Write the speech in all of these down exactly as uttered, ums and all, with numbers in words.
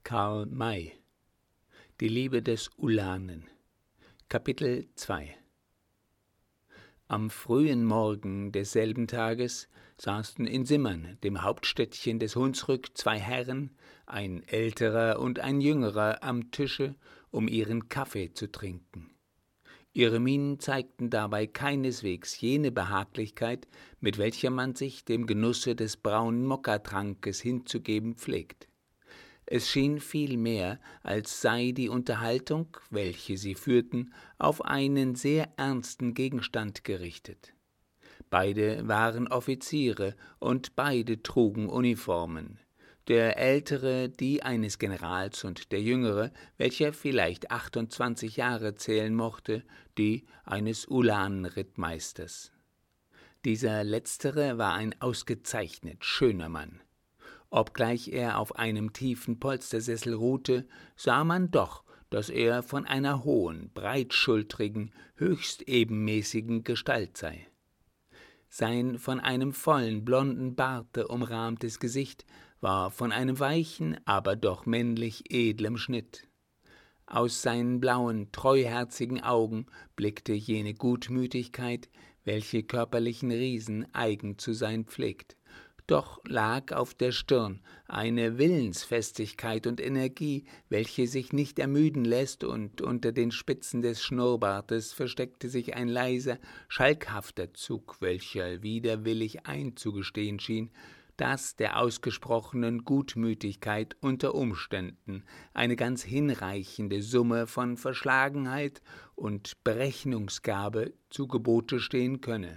Karl May. Die Liebe des Ulanen. Kapitel zwei. Am frühen Morgen desselben Tages saßen in Simmern, dem Hauptstädtchen des Hunsrück, zwei Herren, ein älterer und ein jüngerer, am Tische, um ihren Kaffee zu trinken. Ihre Mienen zeigten dabei keineswegs jene Behaglichkeit, mit welcher man sich dem Genusse des braunen Mokkatrankes hinzugeben pflegt. Es schien vielmehr, als sei die Unterhaltung, welche sie führten, auf einen sehr ernsten Gegenstand gerichtet. Beide waren Offiziere und beide trugen Uniformen. Der Ältere die eines Generals und der Jüngere, welcher vielleicht achtundzwanzig Jahre zählen mochte, die eines Ulanenrittmeisters. Dieser Letztere war ein ausgezeichnet schöner Mann. Obgleich er auf einem tiefen Polstersessel ruhte, sah man doch, dass er von einer hohen, breitschultrigen, höchst ebenmäßigen Gestalt sei. Sein von einem vollen, blonden Barte umrahmtes Gesicht war von einem weichen, aber doch männlich edlem Schnitt. Aus seinen blauen, treuherzigen Augen blickte jene Gutmütigkeit, welche körperlichen Riesen eigen zu sein pflegt. Doch lag auf der Stirn eine Willensfestigkeit und Energie, welche sich nicht ermüden lässt, und unter den Spitzen des Schnurrbartes versteckte sich ein leiser, schalkhafter Zug, welcher widerwillig einzugestehen schien, dass der ausgesprochenen Gutmütigkeit unter Umständen eine ganz hinreichende Summe von Verschlagenheit und Berechnungsgabe zu Gebote stehen könne.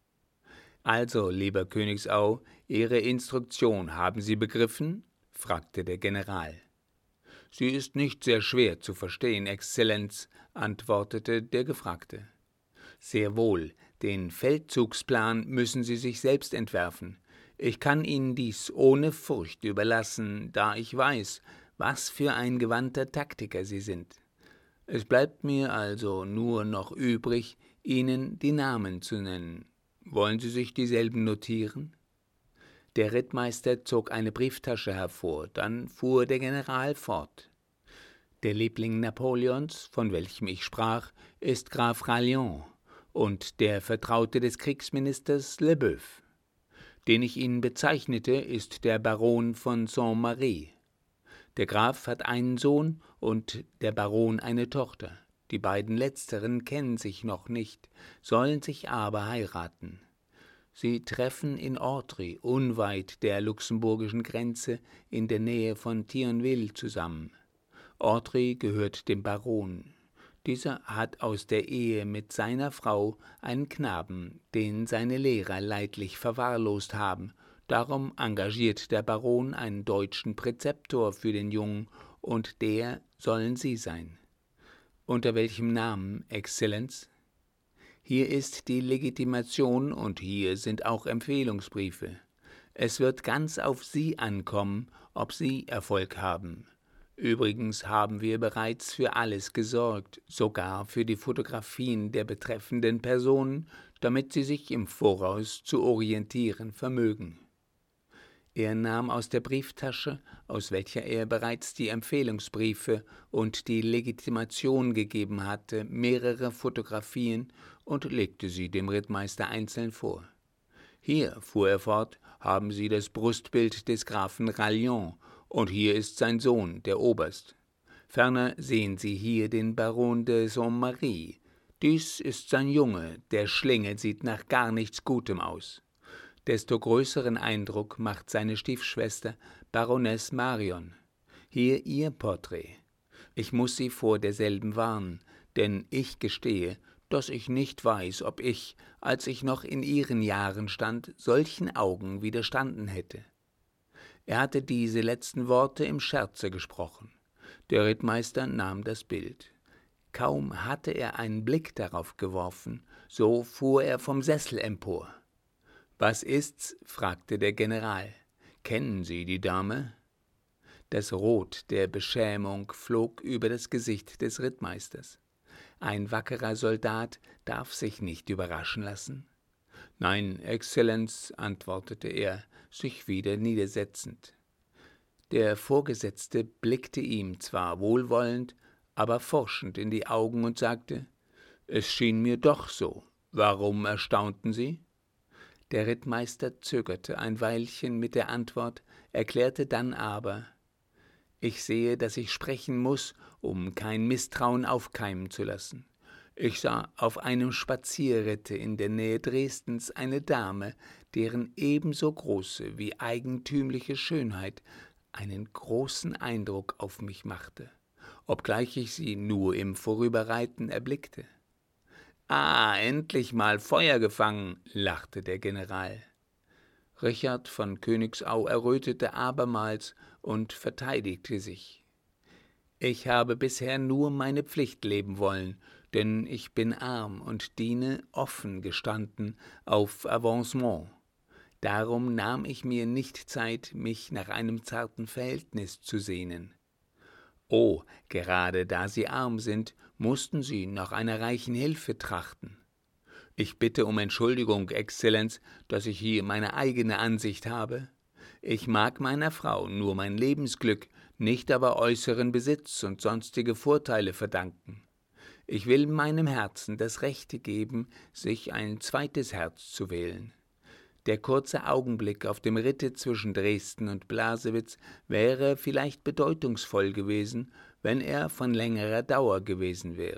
»Also, lieber Königsau, Ihre Instruktion haben Sie begriffen?« fragte der General. »Sie ist nicht sehr schwer zu verstehen, Exzellenz«, antwortete der Gefragte. »Sehr wohl, den Feldzugsplan müssen Sie sich selbst entwerfen. Ich kann Ihnen dies ohne Furcht überlassen, da ich weiß, was für ein gewandter Taktiker Sie sind. Es bleibt mir also nur noch übrig, Ihnen die Namen zu nennen. Wollen Sie sich dieselben notieren?« Der Rittmeister zog eine Brieftasche hervor, dann fuhr der General fort. »Der Liebling Napoleons, von welchem ich sprach, ist Graf Rallion und der Vertraute des Kriegsministers Leboeuf. Den ich Ihnen bezeichnete, ist der Baron von Saint-Mary. Der Graf hat einen Sohn und der Baron eine Tochter. Die beiden Letzteren kennen sich noch nicht, sollen sich aber heiraten. Sie treffen in Ortry, unweit der luxemburgischen Grenze, in der Nähe von Thionville zusammen. Ortry gehört dem Baron. Dieser hat aus der Ehe mit seiner Frau einen Knaben, den seine Lehrer leidlich verwahrlost haben. Darum engagiert der Baron einen deutschen Präzeptor für den Jungen, und der sollen Sie sein.« »Unter welchem Namen, Exzellenz?« »Hier ist die Legitimation und hier sind auch Empfehlungsbriefe. Es wird ganz auf Sie ankommen, ob Sie Erfolg haben. Übrigens haben wir bereits für alles gesorgt, sogar für die Fotografien der betreffenden Personen, damit Sie sich im Voraus zu orientieren vermögen.« Er nahm aus der Brieftasche, aus welcher er bereits die Empfehlungsbriefe und die Legitimation gegeben hatte, mehrere Fotografien und legte sie dem Rittmeister einzeln vor. »Hier«, fuhr er fort, »haben Sie das Brustbild des Grafen Rallion, und hier ist sein Sohn, der Oberst. Ferner sehen Sie hier den Baron de Saint-Mary. Dies ist sein Junge, der Schlingel sieht nach gar nichts Gutem aus. Desto größeren Eindruck macht seine Stiefschwester, Baronesse Marion. Hier ihr Porträt. Ich muß Sie vor derselben warnen, denn ich gestehe, dass ich nicht weiß, ob ich, als ich noch in Ihren Jahren stand, solchen Augen widerstanden hätte.« Er hatte diese letzten Worte im Scherze gesprochen. Der Rittmeister nahm das Bild. Kaum hatte er einen Blick darauf geworfen, so fuhr er vom Sessel empor. »Was ist's?« fragte der General. »Kennen Sie die Dame?« Das Rot der Beschämung flog über das Gesicht des Rittmeisters. Ein wackerer Soldat darf sich nicht überraschen lassen. »Nein, Exzellenz«, antwortete er, sich wieder niedersetzend. Der Vorgesetzte blickte ihm zwar wohlwollend, aber forschend in die Augen und sagte: »Es schien mir doch so. Warum erstaunten Sie?« Der Rittmeister zögerte ein Weilchen mit der Antwort, erklärte dann aber: »Ich sehe, dass ich sprechen muß, um kein Misstrauen aufkeimen zu lassen. Ich sah auf einem Spazierritte in der Nähe Dresdens eine Dame, deren ebenso große wie eigentümliche Schönheit einen großen Eindruck auf mich machte, obgleich ich sie nur im Vorüberreiten erblickte.« »Ah, endlich mal Feuer gefangen«, lachte der General. Richard von Königsau errötete abermals und verteidigte sich. »Ich habe bisher nur meine Pflicht leben wollen, denn ich bin arm und diene, offen gestanden, auf Avancement. Darum nahm ich mir nicht Zeit, mich nach einem zarten Verhältnis zu sehnen. Oh, gerade da Sie arm sind, mussten Sie nach einer reichen Hilfe trachten. Ich bitte um Entschuldigung, Exzellenz, dass ich hier meine eigene Ansicht habe. Ich mag meiner Frau nur mein Lebensglück, nicht aber äußeren Besitz und sonstige Vorteile verdanken. Ich will meinem Herzen das Rechte geben, sich ein zweites Herz zu wählen. Der kurze Augenblick auf dem Ritte zwischen Dresden und Blasewitz wäre vielleicht bedeutungsvoll gewesen, wenn er von längerer Dauer gewesen wäre.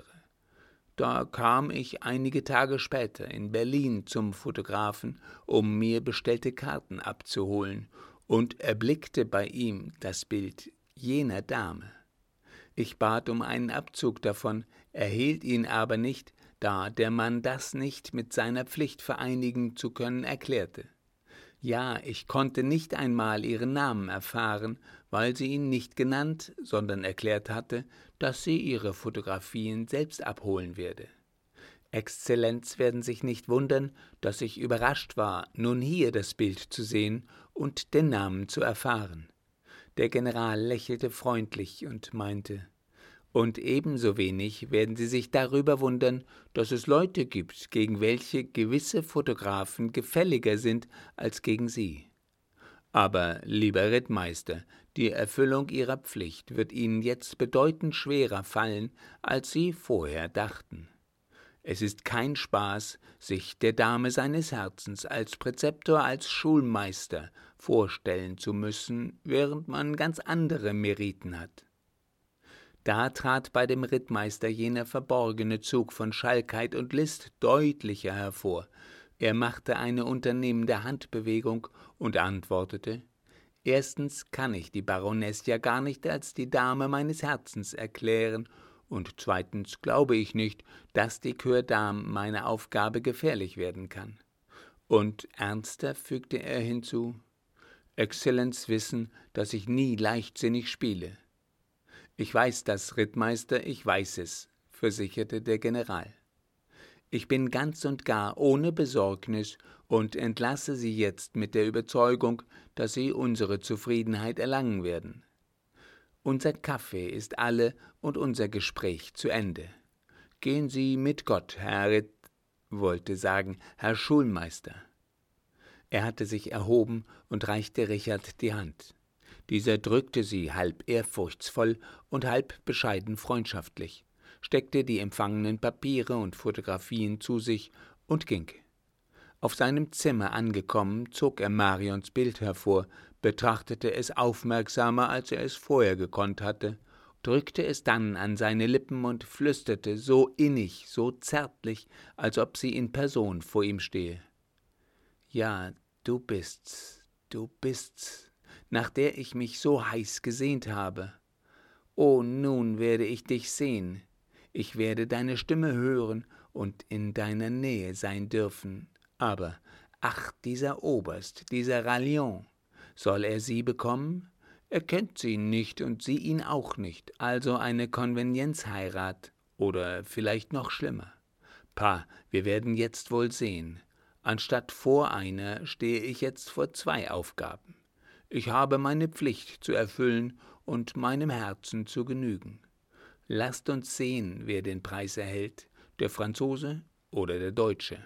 Da kam ich einige Tage später in Berlin zum Fotografen, um mir bestellte Karten abzuholen, und erblickte bei ihm das Bild jener Dame. Ich bat um einen Abzug davon, erhielt ihn aber nicht, da der Mann das nicht mit seiner Pflicht vereinigen zu können erklärte. Ja, ich konnte nicht einmal ihren Namen erfahren, weil sie ihn nicht genannt, sondern erklärt hatte, dass sie ihre Fotografien selbst abholen werde. Exzellenz werden sich nicht wundern, dass ich überrascht war, nun hier das Bild zu sehen und den Namen zu erfahren. Der General lächelte freundlich und meinte: »Und ebenso wenig werden Sie sich darüber wundern, dass es Leute gibt, gegen welche gewisse Fotografen gefälliger sind als gegen Sie. Aber, lieber Rittmeister, die Erfüllung Ihrer Pflicht wird Ihnen jetzt bedeutend schwerer fallen, als Sie vorher dachten. Es ist kein Spaß, sich der Dame seines Herzens als Präzeptor, als Schulmeister vorstellen zu müssen, während man ganz andere Meriten hat.« Da trat bei dem Rittmeister jener verborgene Zug von Schalkheit und List deutlicher hervor. Er machte eine unternehmende Handbewegung und antwortete: »Erstens kann ich die Baronesse ja gar nicht als die Dame meines Herzens erklären, und zweitens glaube ich nicht, dass die Coeur d'Arme meiner Aufgabe gefährlich werden kann.« Und ernster fügte er hinzu: »Exzellenz wissen, dass ich nie leichtsinnig spiele.« »Ich weiß das, Rittmeister, ich weiß es«, versicherte der General. »Ich bin ganz und gar ohne Besorgnis und entlasse Sie jetzt mit der Überzeugung, dass Sie unsere Zufriedenheit erlangen werden. Unser Kaffee ist alle und unser Gespräch zu Ende. Gehen Sie mit Gott, Herr Ritt, wollte sagen, Herr Schulmeister.« Er hatte sich erhoben und reichte Richard die Hand. Dieser drückte sie halb ehrfurchtsvoll und halb bescheiden freundschaftlich, steckte die empfangenen Papiere und Fotografien zu sich und ging. Auf seinem Zimmer angekommen, zog er Marions Bild hervor, betrachtete es aufmerksamer, als er es vorher gekonnt hatte, drückte es dann an seine Lippen und flüsterte so innig, so zärtlich, als ob sie in Person vor ihm stehe: »Ja, du bist's, du bist's, nach der ich mich so heiß gesehnt habe. Oh, nun werde ich dich sehen, ich werde deine Stimme hören und in deiner Nähe sein dürfen. Aber, ach, dieser Oberst, dieser Raillon, soll er sie bekommen? Er kennt sie nicht und sie ihn auch nicht, also eine Konvenienzheirat oder vielleicht noch schlimmer. Pah, wir werden jetzt wohl sehen. Anstatt vor einer stehe ich jetzt vor zwei Aufgaben. Ich habe meine Pflicht zu erfüllen und meinem Herzen zu genügen. Lasst uns sehen, wer den Preis erhält, der Franzose oder der Deutsche.«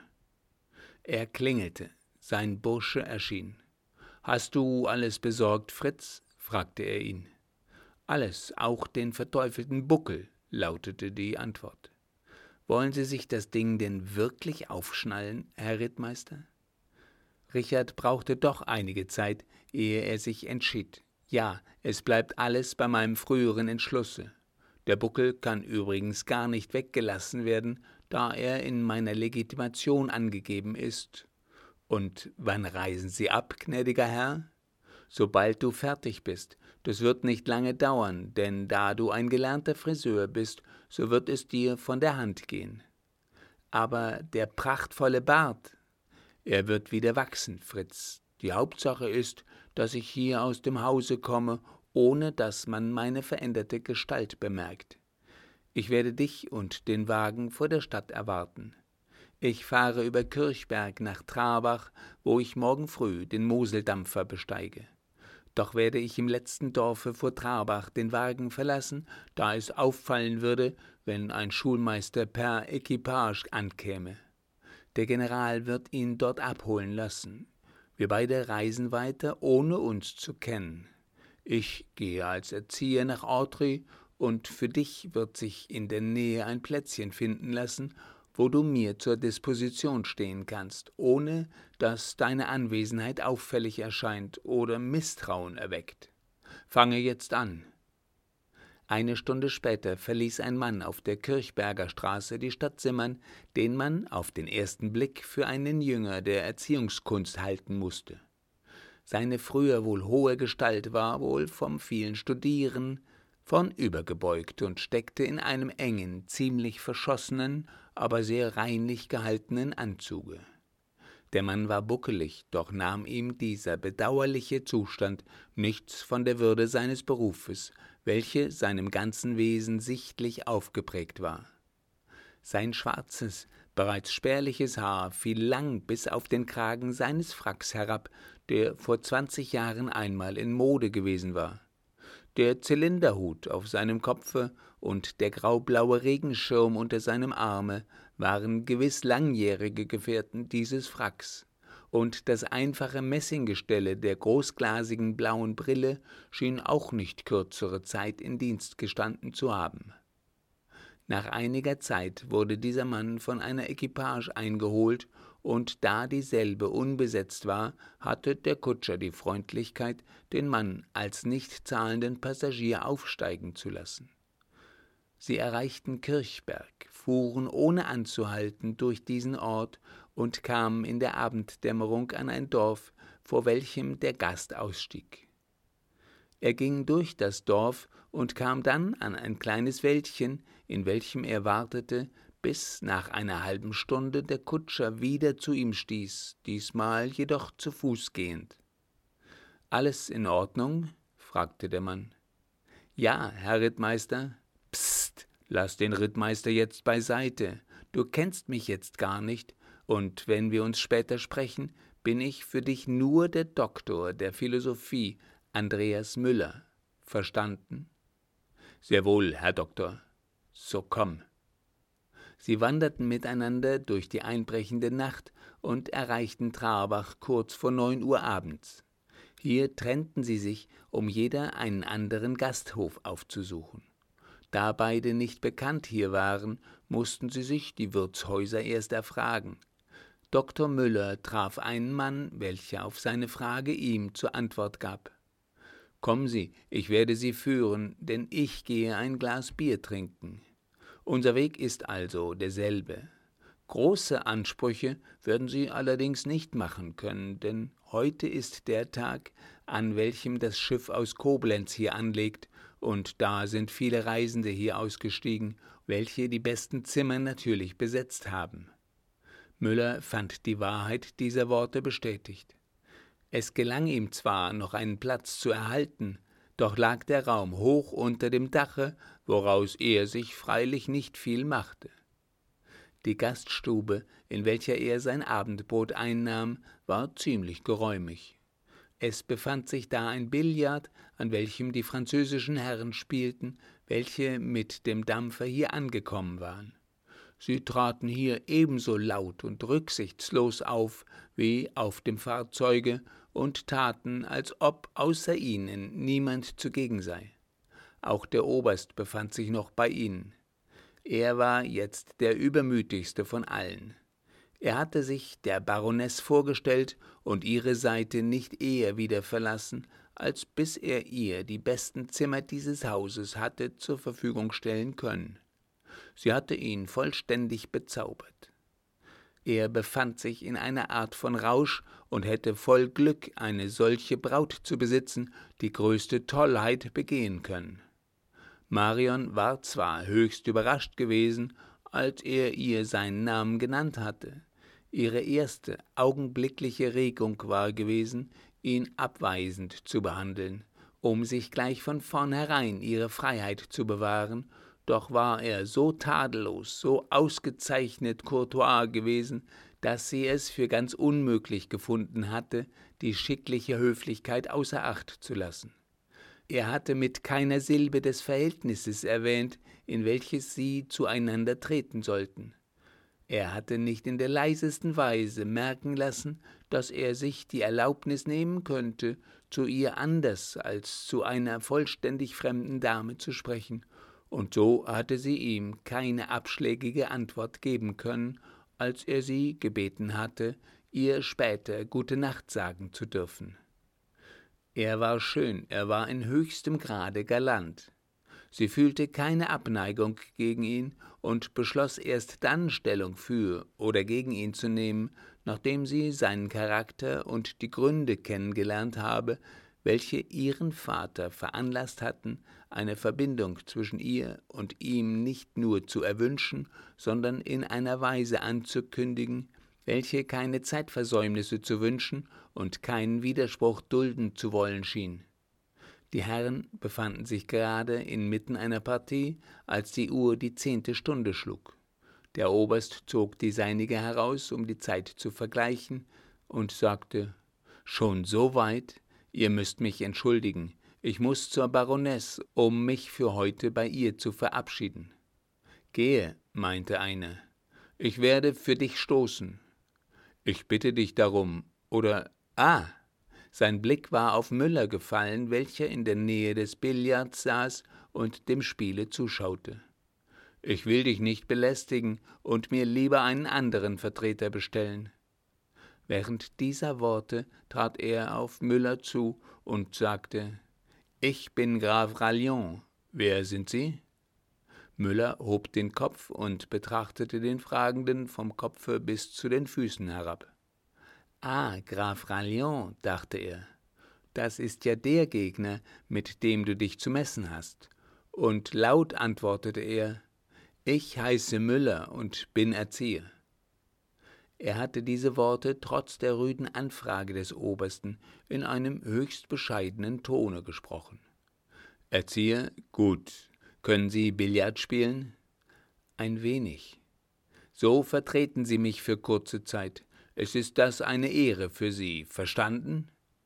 Er klingelte, sein Bursche erschien. »Hast du alles besorgt, Fritz?« fragte er ihn. »Alles, auch den verteufelten Buckel«, lautete die Antwort. »Wollen Sie sich das Ding denn wirklich aufschnallen, Herr Rittmeister?« Richard brauchte doch einige Zeit, ehe er sich entschied. »Ja, es bleibt alles bei meinem früheren Entschlusse. Der Buckel kann übrigens gar nicht weggelassen werden, da er in meiner Legitimation angegeben ist.« »Und wann reisen Sie ab, gnädiger Herr?« »Sobald du fertig bist. Das wird nicht lange dauern, denn da du ein gelernter Friseur bist, so wird es dir von der Hand gehen.« »Aber der prachtvolle Bart?« »Er wird wieder wachsen, Fritz. Die Hauptsache ist, dass ich hier aus dem Hause komme, ohne dass man meine veränderte Gestalt bemerkt. Ich werde dich und den Wagen vor der Stadt erwarten. Ich fahre über Kirchberg nach Trarbach, wo ich morgen früh den Moseldampfer besteige. Doch werde ich im letzten Dorfe vor Trarbach den Wagen verlassen, da es auffallen würde, wenn ein Schulmeister per Equipage ankäme. Der General wird ihn dort abholen lassen. Wir beide reisen weiter, ohne uns zu kennen. Ich gehe als Erzieher nach Autry, und für dich wird sich in der Nähe ein Plätzchen finden lassen, wo du mir zur Disposition stehen kannst, ohne dass deine Anwesenheit auffällig erscheint oder Misstrauen erweckt. Fange jetzt an.« Eine Stunde später verließ ein Mann auf der Kirchberger Straße die Stadt Simmern, den man auf den ersten Blick für einen Jünger der Erziehungskunst halten musste. Seine früher wohl hohe Gestalt war wohl vom vielen Studieren vornübergebeugt und steckte in einem engen, ziemlich verschossenen, aber sehr reinlich gehaltenen Anzuge. Der Mann war buckelig, doch nahm ihm dieser bedauerliche Zustand nichts von der Würde seines Berufes, welche seinem ganzen Wesen sichtlich aufgeprägt war. Sein schwarzes, bereits spärliches Haar fiel lang bis auf den Kragen seines Fracks herab, der vor zwanzig Jahren einmal in Mode gewesen war. Der Zylinderhut auf seinem Kopfe und der graublaue Regenschirm unter seinem Arme waren gewiss langjährige Gefährten dieses Fracks, und das einfache Messinggestelle der großglasigen blauen Brille schien auch nicht kürzere Zeit in Dienst gestanden zu haben. Nach einiger Zeit wurde dieser Mann von einer Equipage eingeholt, und da dieselbe unbesetzt war, hatte der Kutscher die Freundlichkeit, den Mann als nicht zahlenden Passagier aufsteigen zu lassen. Sie erreichten Kirchberg, fuhren ohne anzuhalten durch diesen Ort und kamen in der Abenddämmerung an ein Dorf, vor welchem der Gast ausstieg. Er ging durch das Dorf und kam dann an ein kleines Wäldchen, in welchem er wartete, bis nach einer halben Stunde der Kutscher wieder zu ihm stieß, diesmal jedoch zu Fuß gehend. »Alles in Ordnung?« fragte der Mann. »Ja, Herr Rittmeister.« »Psst, lass den Rittmeister jetzt beiseite. Du kennst mich jetzt gar nicht, und wenn wir uns später sprechen, bin ich für dich nur der Doktor der Philosophie, Andreas Müller. Verstanden?« »Sehr wohl, Herr Doktor. So komm.« Sie wanderten miteinander durch die einbrechende Nacht und erreichten Trarbach kurz vor neun Uhr abends. Hier trennten sie sich, um jeder einen anderen Gasthof aufzusuchen. Da beide nicht bekannt hier waren, mussten sie sich die Wirtshäuser erst erfragen. Doktor Müller traf einen Mann, welcher auf seine Frage ihm zur Antwort gab: »Kommen Sie, ich werde Sie führen, denn ich gehe ein Glas Bier trinken. Unser Weg ist also derselbe. Große Ansprüche werden Sie allerdings nicht machen können, denn heute ist der Tag, an welchem das Schiff aus Koblenz hier anlegt, und da sind viele Reisende hier ausgestiegen, welche die besten Zimmer natürlich besetzt haben.« Müller fand die Wahrheit dieser Worte bestätigt. Es gelang ihm zwar, noch einen Platz zu erhalten, doch lag der Raum hoch unter dem Dache, woraus er sich freilich nicht viel machte. Die Gaststube, in welcher er sein Abendbrot einnahm, war ziemlich geräumig. Es befand sich da ein Billard, an welchem die französischen Herren spielten, welche mit dem Dampfer hier angekommen waren. Sie traten hier ebenso laut und rücksichtslos auf wie auf dem Fahrzeuge und taten, als ob außer ihnen niemand zugegen sei. Auch der Oberst befand sich noch bei ihnen. Er war jetzt der übermütigste von allen. Er hatte sich der Baroness vorgestellt und ihre Seite nicht eher wieder verlassen, als bis er ihr die besten Zimmer dieses Hauses hatte zur Verfügung stellen können. Sie hatte ihn vollständig bezaubert. Er befand sich in einer Art von Rausch und hätte voll Glück, eine solche Braut zu besitzen, die größte Tollheit begehen können. Marion war zwar höchst überrascht gewesen, als er ihr seinen Namen genannt hatte. Ihre erste augenblickliche Regung war gewesen, ihn abweisend zu behandeln, um sich gleich von vornherein ihre Freiheit zu bewahren, doch war er so tadellos, so ausgezeichnet courtois gewesen, dass sie es für ganz unmöglich gefunden hatte, die schickliche Höflichkeit außer Acht zu lassen. Er hatte mit keiner Silbe des Verhältnisses erwähnt, in welches sie zueinander treten sollten. Er hatte nicht in der leisesten Weise merken lassen, dass er sich die Erlaubnis nehmen könnte, zu ihr anders als zu einer vollständig fremden Dame zu sprechen, und so hatte sie ihm keine abschlägige Antwort geben können, als er sie gebeten hatte, ihr später Gute Nacht sagen zu dürfen. Er war schön, er war in höchstem Grade galant. Sie fühlte keine Abneigung gegen ihn und beschloss erst dann Stellung für oder gegen ihn zu nehmen, nachdem sie seinen Charakter und die Gründe kennengelernt habe, welche ihren Vater veranlasst hatten, eine Verbindung zwischen ihr und ihm nicht nur zu erwünschen, sondern in einer Weise anzukündigen, welche keine Zeitversäumnisse zu wünschen und keinen Widerspruch dulden zu wollen schien. Die Herren befanden sich gerade inmitten einer Partie, als die Uhr die zehnte Stunde schlug. Der Oberst zog die seinige heraus, um die Zeit zu vergleichen, und sagte: »Schon so weit? Ihr müsst mich entschuldigen. Ich muß zur Baroness, um mich für heute bei ihr zu verabschieden.« »Gehe«, meinte einer, »ich werde für dich stoßen.« »Ich bitte dich darum, oder, ah!« Sein Blick war auf Müller gefallen, welcher in der Nähe des Billards saß und dem Spiele zuschaute. »Ich will dich nicht belästigen und mir lieber einen anderen Vertreter bestellen.« Während dieser Worte trat er auf Müller zu und sagte: »Ich bin Graf Raillon. Wer sind Sie?« Müller hob den Kopf und betrachtete den Fragenden vom Kopfe bis zu den Füßen herab. »Ah, Graf Raillon«, dachte er, »das ist ja der Gegner, mit dem du dich zu messen hast.« Und laut antwortete er: »Ich heiße Müller und bin Erzieher.« Er hatte diese Worte trotz der rüden Anfrage des Obersten in einem höchst bescheidenen Tone gesprochen. »Erzieher? Gut. Können Sie Billard spielen?« »Ein wenig.« »So vertreten Sie mich für kurze Zeit. Es ist das eine Ehre für Sie, verstanden?«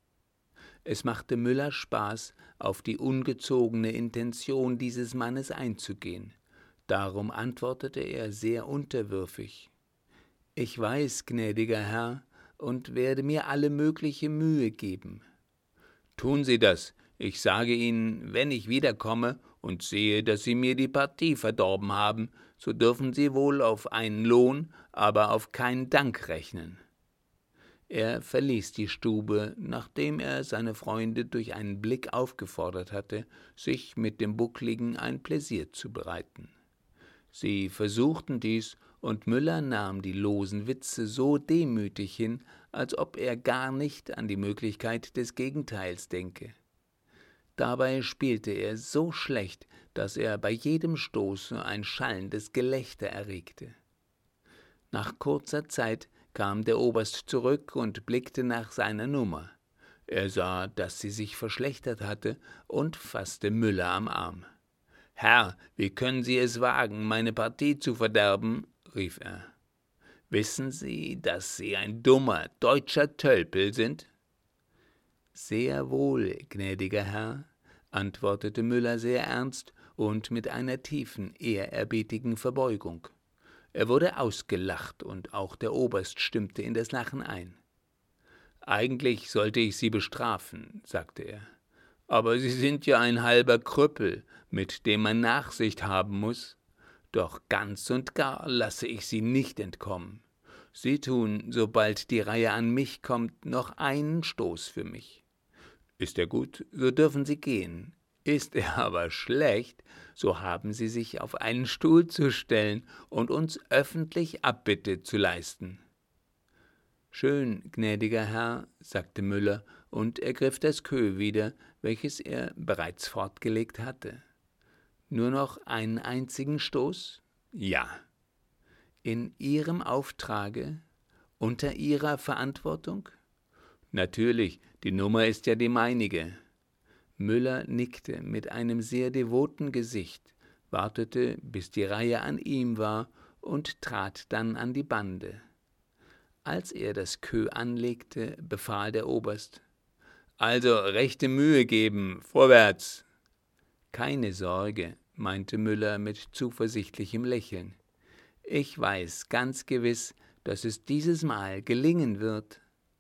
Es machte Müller Spaß, auf die ungezogene Intention dieses Mannes einzugehen. Darum antwortete er sehr unterwürfig: »Ich weiß, gnädiger Herr, und werde mir alle mögliche Mühe geben.« »Tun Sie das. Ich sage Ihnen, wenn ich wiederkomme und sehe, dass Sie mir die Partie verdorben haben, so dürfen Sie wohl auf einen Lohn, aber auf keinen Dank rechnen.« Er verließ die Stube, nachdem er seine Freunde durch einen Blick aufgefordert hatte, sich mit dem Buckligen ein Pläsier zu bereiten. Sie versuchten dies, und Müller nahm die losen Witze so demütig hin, als ob er gar nicht an die Möglichkeit des Gegenteils denke. Dabei spielte er so schlecht, dass er bei jedem Stoße ein schallendes Gelächter erregte. Nach kurzer Zeit kam der Oberst zurück und blickte nach seiner Nummer. Er sah, dass sie sich verschlechtert hatte, und fasste Müller am Arm. »Herr, wie können Sie es wagen, meine Partie zu verderben?« rief er. »Wissen Sie, dass Sie ein dummer, deutscher Tölpel sind?« »Sehr wohl, gnädiger Herr«, antwortete Müller sehr ernst und mit einer tiefen, ehrerbietigen Verbeugung. Er wurde ausgelacht, und auch der Oberst stimmte in das Lachen ein. »Eigentlich sollte ich Sie bestrafen«, sagte er, »aber Sie sind ja ein halber Krüppel, mit dem man Nachsicht haben muß. Doch ganz und gar lasse ich Sie nicht entkommen. Sie tun, sobald die Reihe an mich kommt, noch einen Stoß für mich. Ist er gut, so dürfen Sie gehen. Ist er aber schlecht, so haben Sie sich auf einen Stuhl zu stellen und uns öffentlich Abbitte zu leisten.« »Schön, gnädiger Herr«, sagte Müller und ergriff das Queue wieder, welches er bereits fortgelegt hatte. »Nur noch einen einzigen Stoß?« »Ja.« »In Ihrem Auftrage? Unter Ihrer Verantwortung?« »Natürlich, die Nummer ist ja die meinige.« Müller nickte mit einem sehr devoten Gesicht, wartete, bis die Reihe an ihm war, und trat dann an die Bande. Als er das Queue anlegte, befahl der Oberst: »Also rechte Mühe geben, vorwärts!« »Keine Sorge«, meinte Müller mit zuversichtlichem Lächeln. »Ich weiß ganz gewiss, dass es dieses Mal gelingen wird.«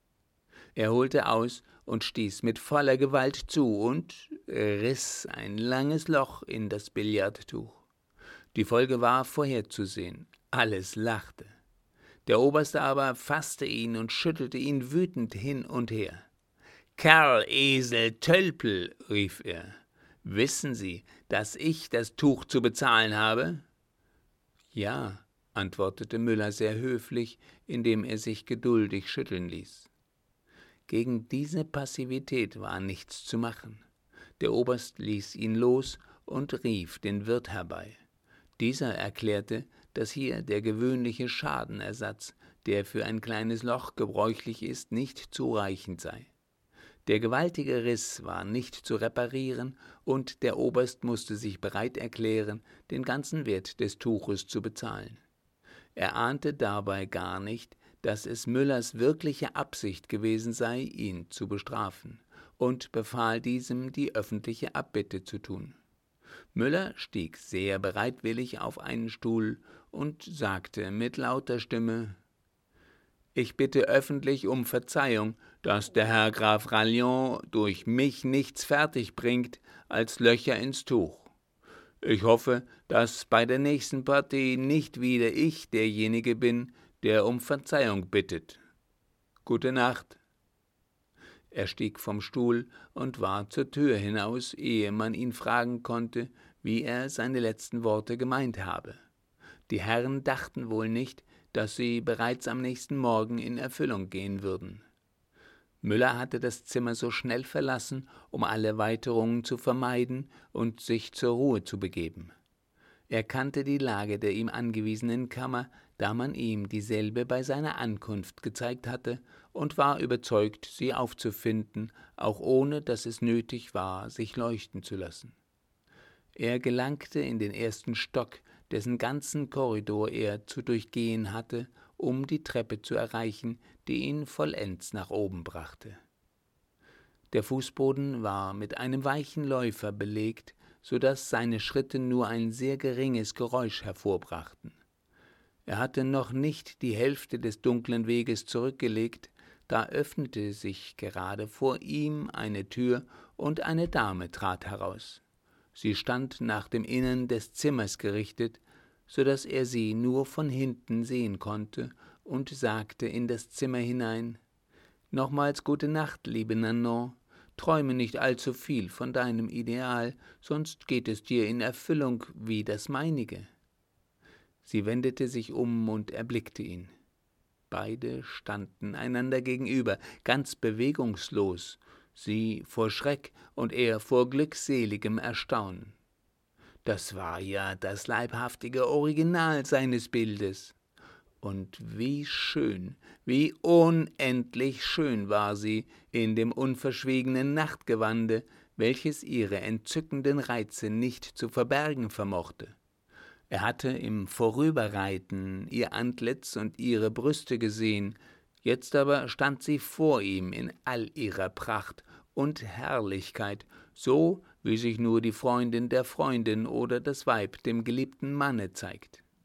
Er holte aus und stieß mit voller Gewalt zu und riss ein langes Loch in das Billardtuch. Die Folge war vorherzusehen. Alles lachte. Der Oberst aber fasste ihn und schüttelte ihn wütend hin und her. »Kerl, Esel, Tölpel«, rief er, »wissen Sie, dass ich das Tuch zu bezahlen habe?« »Ja«, antwortete Müller sehr höflich, indem er sich geduldig schütteln ließ. Gegen diese Passivität war nichts zu machen. Der Oberst ließ ihn los und rief den Wirt herbei. Dieser erklärte, dass hier der gewöhnliche Schadenersatz, der für ein kleines Loch gebräuchlich ist, nicht zureichend sei. Der gewaltige Riss war nicht zu reparieren, und der Oberst musste sich bereit erklären, den ganzen Wert des Tuches zu bezahlen. Er ahnte dabei gar nicht, dass es Müllers wirkliche Absicht gewesen sei, ihn zu bestrafen, und befahl diesem, die öffentliche Abbitte zu tun. Müller stieg sehr bereitwillig auf einen Stuhl und sagte mit lauter Stimme: »Ich bitte öffentlich um Verzeihung, dass der Herr Graf Rallion durch mich nichts fertig bringt als Löcher ins Tuch. Ich hoffe, dass bei der nächsten Partie nicht wieder ich derjenige bin, der um Verzeihung bittet. Gute Nacht.« Er stieg vom Stuhl und war zur Tür hinaus, ehe man ihn fragen konnte, wie er seine letzten Worte gemeint habe. Die Herren dachten wohl nicht, dass sie bereits am nächsten Morgen in Erfüllung gehen würden. Müller hatte das Zimmer so schnell verlassen, um alle Weiterungen zu vermeiden und sich zur Ruhe zu begeben. Er kannte die Lage der ihm angewiesenen Kammer, da man ihm dieselbe bei seiner Ankunft gezeigt hatte, und war überzeugt, sie aufzufinden, auch ohne dass es nötig war, sich leuchten zu lassen. Er gelangte in den ersten Stock, dessen ganzen Korridor er zu durchgehen hatte, um die Treppe zu erreichen, die ihn vollends nach oben brachte. Der Fußboden war mit einem weichen Läufer belegt, so daß seine Schritte nur ein sehr geringes Geräusch hervorbrachten. Er hatte noch nicht die Hälfte des dunklen Weges zurückgelegt, da öffnete sich gerade vor ihm eine Tür, und eine Dame trat heraus. Sie stand nach dem Innern des Zimmers gerichtet, so daß er sie nur von hinten sehen konnte, und sagte in das Zimmer hinein: »Nochmals gute Nacht, liebe Nanon. Träume nicht allzu viel von deinem Ideal, sonst geht es dir in Erfüllung wie das meinige.« Sie wendete sich um und erblickte ihn. Beide standen einander gegenüber, ganz bewegungslos, sie vor Schreck und er vor glückseligem Erstaunen. Das war ja das leibhaftige Original seines Bildes. Und wie schön, wie unendlich schön war sie in dem unverschwiegenen Nachtgewande, welches ihre entzückenden Reize nicht zu verbergen vermochte. Er hatte im Vorüberreiten ihr Antlitz und ihre Brüste gesehen, jetzt aber stand sie vor ihm in all ihrer Pracht und Herrlichkeit, so wie sich nur die Freundin der Freundin oder das Weib dem geliebten Manne zeigt.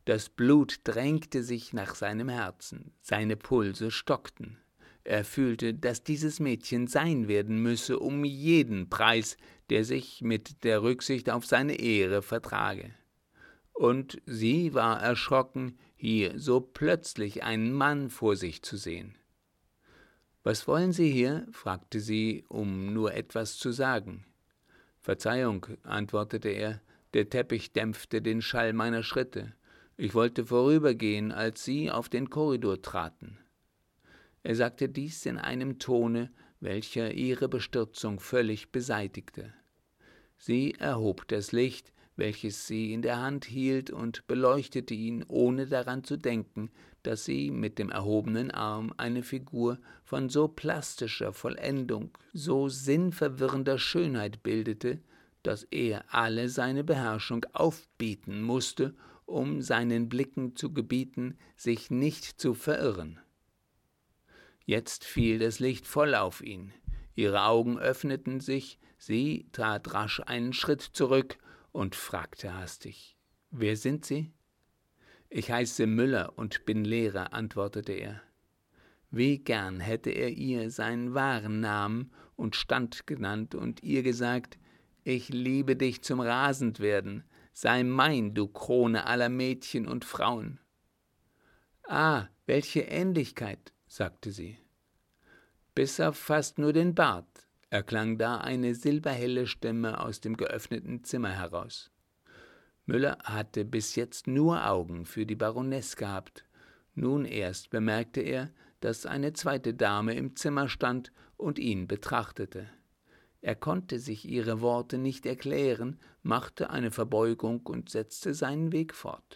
Das Blut drängte sich nach seinem Herzen, seine Pulse stockten. Er fühlte, dass dieses Mädchen sein werden müsse, um jeden Preis, der sich mit der Rücksicht auf seine Ehre vertrage. Und sie war erschrocken, hier so plötzlich einen Mann vor sich zu sehen. »Was wollen Sie hier?« fragte sie, um nur etwas zu sagen. »Verzeihung«, antwortete er, »der Teppich dämpfte den Schall meiner Schritte. Ich wollte vorübergehen, als Sie auf den Korridor traten.« Er sagte dies in einem Tone, welcher ihre Bestürzung völlig beseitigte. Sie erhob das Licht, welches sie in der Hand hielt, und beleuchtete ihn, ohne daran zu denken, dass sie mit dem erhobenen Arm eine Figur von so plastischer Vollendung, so sinnverwirrender Schönheit bildete, dass er alle seine Beherrschung aufbieten musste, um seinen Blicken zu gebieten, sich nicht zu verirren. Jetzt fiel das Licht voll auf ihn. Ihre Augen öffneten sich, sie trat rasch einen Schritt zurück und fragte hastig: »Wer sind Sie?« »Ich heiße Müller und bin Lehrer«, antwortete er. Wie gern hätte er ihr seinen wahren Namen und Stand genannt und ihr gesagt: »Ich liebe dich zum Rasendwerden, sei mein, du Krone aller Mädchen und Frauen.« »Ah, welche Ähnlichkeit«, sagte sie. »Bis auf fast nur den Bart«, erklang da eine silberhelle Stimme aus dem geöffneten Zimmer heraus. Müller hatte bis jetzt nur Augen für die Baronesse gehabt. Nun erst bemerkte er, dass eine zweite Dame im Zimmer stand und ihn betrachtete. Er konnte sich ihre Worte nicht erklären, machte eine Verbeugung und setzte seinen Weg fort.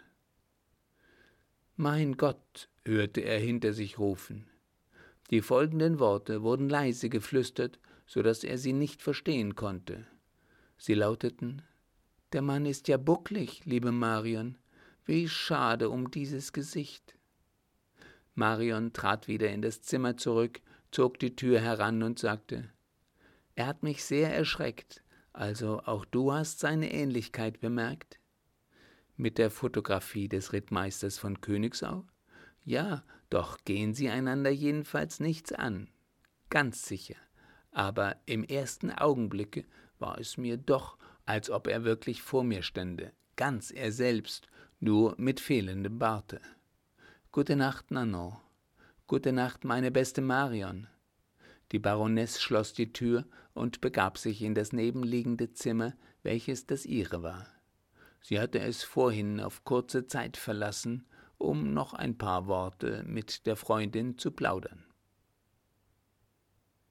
»Mein Gott«, hörte er hinter sich rufen. Die folgenden Worte wurden leise geflüstert, so dass er sie nicht verstehen konnte. Sie lauteten: »Der Mann ist ja bucklig, liebe Marion. Wie schade um dieses Gesicht.« Marion trat wieder in das Zimmer zurück, zog die Tür heran und sagte: »Er hat mich sehr erschreckt. Also auch du hast seine Ähnlichkeit bemerkt?« »Mit der Fotografie des Rittmeisters von Königsau?« »Ja, doch gehen sie einander jedenfalls nichts an. Ganz sicher. Aber im ersten Augenblicke war es mir doch, als ob er wirklich vor mir stände, ganz er selbst, nur mit fehlendem Barte. Gute Nacht, Nanon. Gute Nacht, meine beste Marion.« Die Baronesse schloss die Tür und begab sich in das nebenliegende Zimmer, welches das ihre war. Sie hatte es vorhin auf kurze Zeit verlassen, um noch ein paar Worte mit der Freundin zu plaudern.